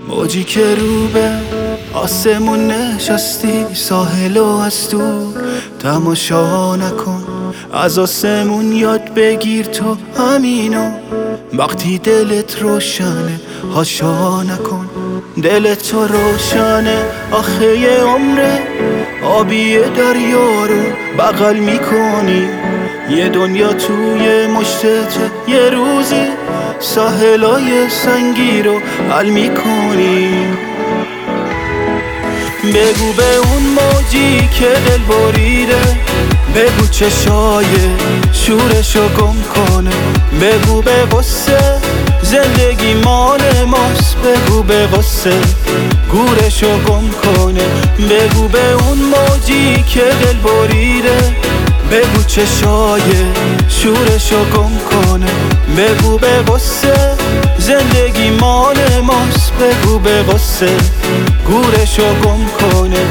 موجی که رو به آسمون نشستی، ساحل و از دور تماشا نکن، از آسمون یاد بگیر تو همینو. وقتی دلت روشنه هاشا نکن، دلت تو روشنه آخه یه عمره، آبی دریا رو بغل میکنی، یه دنیا توی مشتته، یه روزی ساحلای سنگی رو حل میکنی. بگو به اون موجی که دل بریده، بگو چشای شورشو گم کنه، بگو به غصه زندگی مال ماست، بگو به غصه گورشو گم کنه. بگو به اون موجی که دل بریده، بگو چشای شورشو گم کنه، بگو به غصه زندگی مال ماست، بگو به غصه گورشو گم کنه.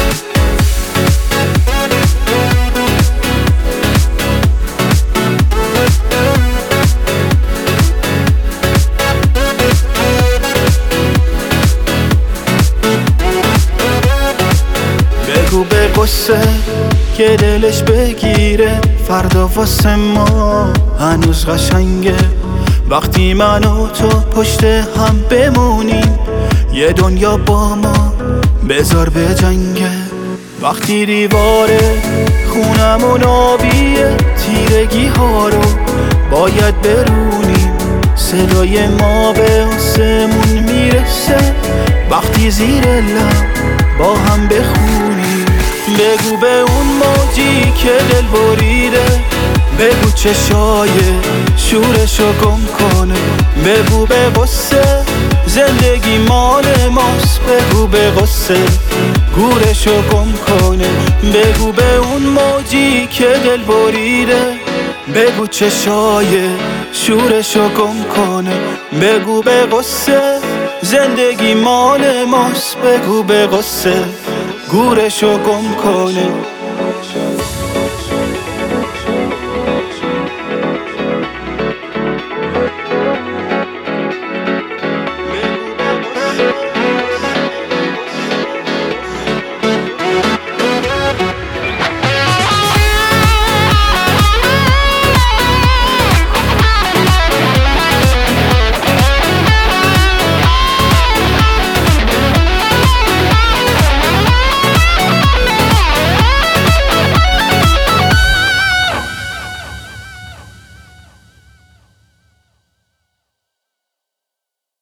بگو به غصه که دلش بگیره، فردا واسه ما هنوز قشنگه، وقتی من و تو پشت هم بمونیم، یه دنیا با ما بذار به جنگه. وقتی دیوار خونمون آبیه، تیرگی ها رو باید برونیم، صدای ما به آسمون میرسه، وقتی زیر لب با هم بخونیم. بگو به اون موجی که دل بریده، بگو چشای شورشو گم کنه، بگو به غصه زندگی مال ماست، بگو به غصه گورشو گم کنه. بگو به اون موجی که دل بریده، بگو چشای شورشو گم کنه، بگو به غصه زندگی مال ماست، بگو به غصه گورشو گم کنه.